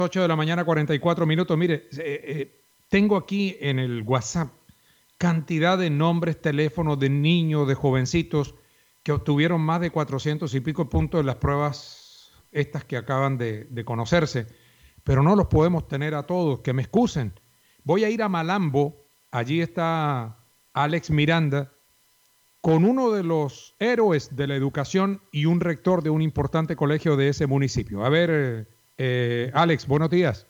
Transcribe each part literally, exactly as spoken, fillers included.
ocho de la mañana, cuarenta y cuatro minutos. Mire, eh, eh, tengo aquí en el WhatsApp cantidad de nombres, teléfonos de niños, de jovencitos que obtuvieron más de cuatrocientos y pico puntos en las pruebas estas que acaban de, de conocerse, pero no los podemos tener a todos, que me excusen. Voy a ir a Malambo, allí está Alex Miranda, con uno de los héroes de la educación y un rector de un importante colegio de ese municipio. A ver, eh, eh, Alex, buenos días.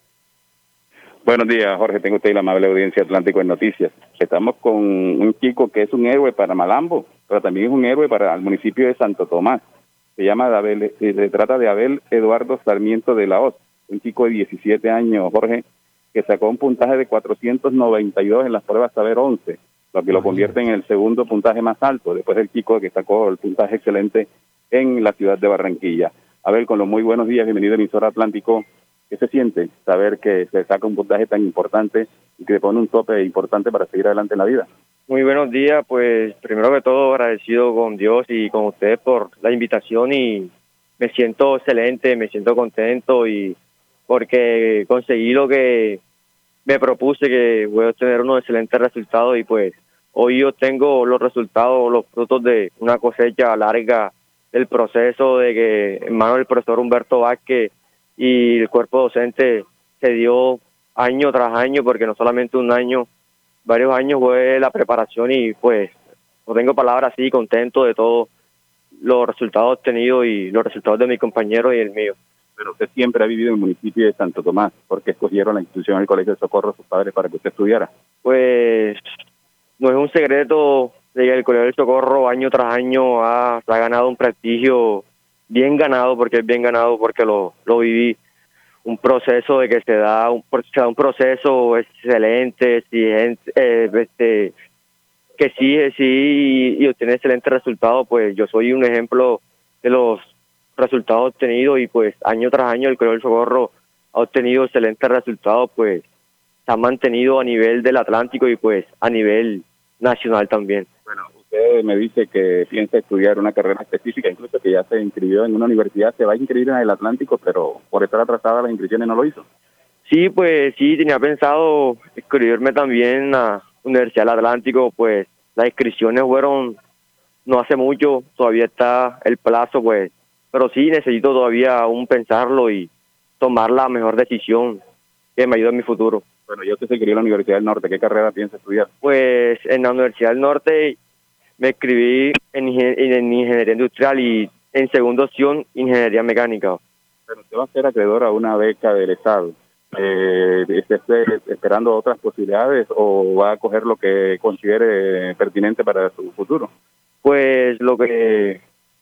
Buenos días, Jorge. Tengo usted la amable audiencia Atlántico en Noticias. Estamos con un chico que es un héroe para Malambo, pero también es un héroe para el municipio de Santo Tomás. Se llama Abel, se trata de Abel Eduardo Sarmiento de la Hoz, un chico de diecisiete años, Jorge, que sacó un puntaje de cuatrocientos noventa y dos en las pruebas Saber once, lo que lo convierte en el segundo puntaje más alto, después del chico que sacó el puntaje excelente en la ciudad de Barranquilla. Abel, con los muy buenos días, bienvenido a emisora Atlántico. ¿Qué se siente saber que se saca un puntaje tan importante y que le pone un tope importante para seguir adelante en la vida? Muy buenos días, pues primero que todo agradecido con Dios y con ustedes por la invitación, y me siento excelente, me siento contento y porque conseguí lo que me propuse, que voy a obtener unos excelentes resultados, y pues hoy yo tengo los resultados, los frutos de una cosecha larga del proceso de que en manos del profesor Humberto Vázquez y el cuerpo docente se dio año tras año, porque no solamente un año, varios años fue la preparación, y pues no tengo palabras, así contento de todos los resultados obtenidos y los resultados de mis compañeros y el mío. Pero usted siempre ha vivido en el municipio de Santo Tomás. ¿Por qué escogieron la institución del Colegio de Socorro sus padres para que usted estudiara? Pues no es un secreto de que el Colegio del Socorro año tras año ha, ha ganado un prestigio bien ganado, porque es bien ganado, porque lo, lo viví. Un proceso de que se da un, se da un proceso excelente, exigente, eh, este, que sí, sí, y, y obtiene excelentes resultados. Pues yo soy un ejemplo de los resultados obtenidos, y pues año tras año el Colegio del Socorro ha obtenido excelentes resultados, pues se ha mantenido a nivel del Atlántico y pues a nivel nacional también. Bueno, usted me dice que piensa estudiar una carrera específica, incluso que ya se inscribió en una universidad, se va a inscribir en el Atlántico, pero por estar atrasada las inscripciones no lo hizo. Sí, pues sí, tenía pensado inscribirme también en la Universidad del Atlántico, pues las inscripciones fueron no hace mucho, todavía está el plazo, pues, pero sí necesito todavía aún pensarlo y tomar la mejor decisión que me ayude en mi futuro. Bueno, yo usted se inscribió en la Universidad del Norte, ¿qué carrera piensa estudiar? Pues en la Universidad del Norte me inscribí en, en Ingeniería Industrial y en segunda opción Ingeniería Mecánica. Pero usted va a ser acreedor a una beca del Estado. Eh, ¿Está esperando otras posibilidades o va a coger lo que considere pertinente para su futuro? Pues lo que,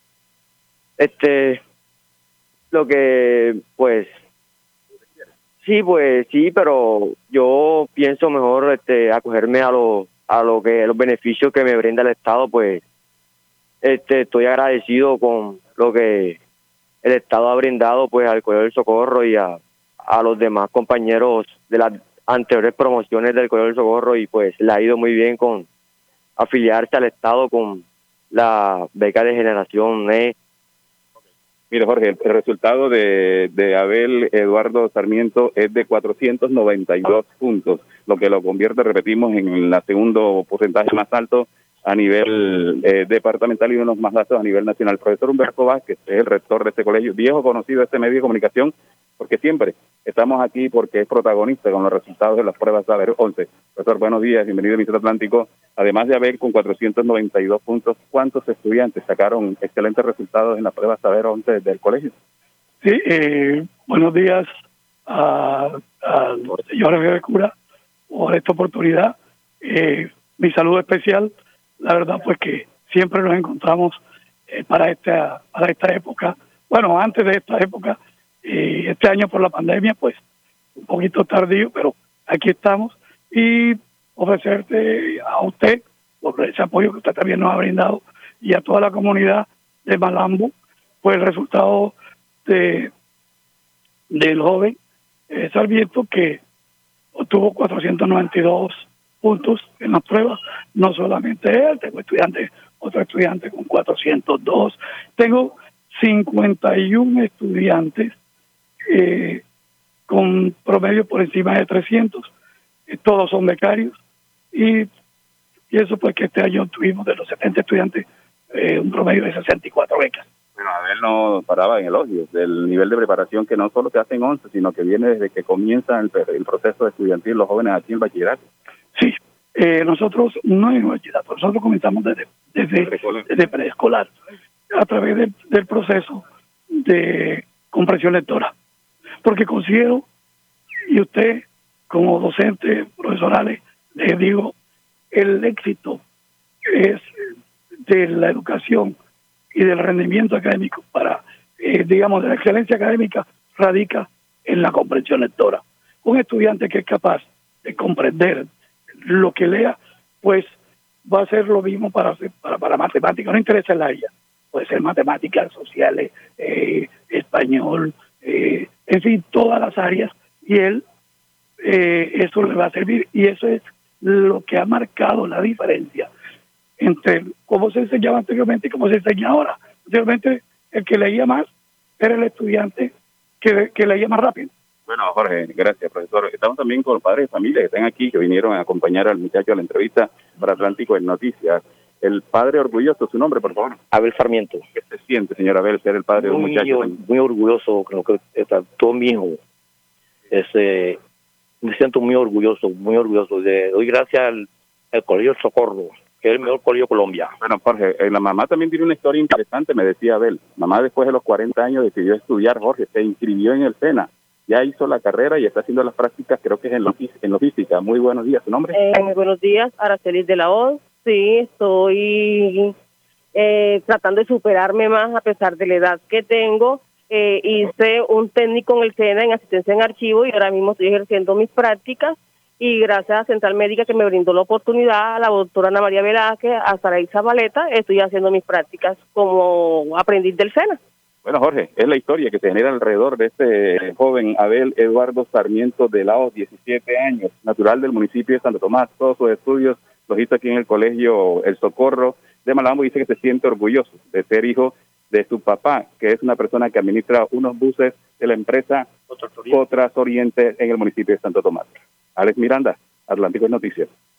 este, lo que, pues, sí, pues sí, pero yo pienso mejor, este, acogerme a lo, a lo que, los beneficios que me brinda el Estado. Pues, este, estoy agradecido con lo que el Estado ha brindado, pues, al Colegio del Socorro y a, a los demás compañeros de las anteriores promociones del Colegio del Socorro, y pues le ha ido muy bien con afiliarse al Estado con la beca de generación E. Mire, Jorge, el resultado de, de Abel Eduardo Sarmiento es de cuatrocientos noventa y dos puntos, lo que lo convierte, repetimos, en el segundo porcentaje más alto a nivel eh, departamental y uno de los más altos a nivel nacional. El profesor Humberto Vázquez es el rector de este colegio, viejo conocido de este medio de comunicación, porque siempre estamos aquí porque es protagonista con los resultados de las pruebas Saber once. Profesor, buenos días, bienvenido a Emisora Atlántico. Además de Abel con cuatrocientos noventa y dos puntos, ¿cuántos estudiantes sacaron excelentes resultados en las pruebas Saber once del colegio? Sí, eh, buenos días al señor Javier Cura por esta oportunidad. Eh, mi saludo especial, la verdad pues que siempre nos encontramos eh, para esta para esta época, bueno, antes de esta época, eh, este año por la pandemia pues un poquito tardío, pero aquí estamos, y ofrecerte a usted por ese apoyo que usted también nos ha brindado y a toda la comunidad de Malambo, pues el resultado de del joven eh, Sarmiento, que obtuvo cuatrocientos noventa y dos puntos en las pruebas. No solamente él, tengo estudiantes, otro estudiante con cuatrocientos dos, tengo cincuenta y uno estudiantes eh, con promedio por encima de trescientos, eh, todos son becarios, y, y eso pues que este año tuvimos de los setenta estudiantes eh, un promedio de sesenta y cuatro becas. Bueno, Abel no paraba en elogios del nivel de preparación que no solo se hace en once, sino que viene desde que comienza el, el proceso estudiantil, los jóvenes aquí en el bachillerato. Sí, eh, nosotros no en el bachillerato, nosotros comenzamos desde, desde, preescolar. desde preescolar, a través de, del proceso de comprensión lectora, porque considero, y usted como docente profesorales, les digo, el éxito es de la educación y del rendimiento académico para, eh, digamos, de la excelencia académica radica en la comprensión lectora. Un estudiante que es capaz de comprender lo que lea, pues va a hacer lo mismo para para, para matemáticas, no interesa el área, puede ser matemáticas, sociales, eh, español, eh, en fin, todas las áreas, y él, eh, eso le va a servir, y eso es lo que ha marcado la diferencia entre cómo se enseñaba anteriormente y cómo se enseña ahora. Anteriormente, el que leía más era el estudiante que, que leía más rápido. Bueno, Jorge, gracias, profesor. Estamos también con los padres de familia que están aquí, que vinieron a acompañar al muchacho a la entrevista para Atlántico en Noticias. El padre orgulloso, su nombre, por favor. Abel Sarmiento. ¿Qué se siente, señor Abel, ser el padre muy, de un muchacho? Muy orgulloso, creo que está todo mi hijo. Ese, me siento muy orgulloso, muy orgulloso. Le doy gracias al, al Colegio Socorro, que es el mejor colegio de Colombia. Bueno, Jorge, eh, la mamá también tiene una historia interesante, me decía Abel. Mamá después de los cuarenta años decidió estudiar, Jorge, se inscribió en el SENA. Ya hizo la carrera y está haciendo las prácticas, creo que es en, logis, en logística. Muy buenos días, ¿su nombre? Eh, muy buenos días, Araceli de la O. Sí, estoy eh, tratando de superarme más a pesar de la edad que tengo. Eh, hice un técnico en el SENA en asistencia en archivo y ahora mismo estoy ejerciendo mis prácticas. Y gracias a Central Médica que me brindó la oportunidad, a la doctora Ana María Velázquez, a Saraí Zabaleta, estoy haciendo mis prácticas como aprendiz del SENA. Bueno, Jorge, es la historia que se genera alrededor de este joven Abel Eduardo Sarmiento de Laos, diecisiete años, natural del municipio de Santo Tomás. Todos sus estudios los hizo aquí en el colegio El Socorro de Malambo. Dice que se siente orgulloso de ser hijo de su papá, que es una persona que administra unos buses de la empresa Potras Oriente en el municipio de Santo Tomás. Alex Miranda, Atlántico Noticias.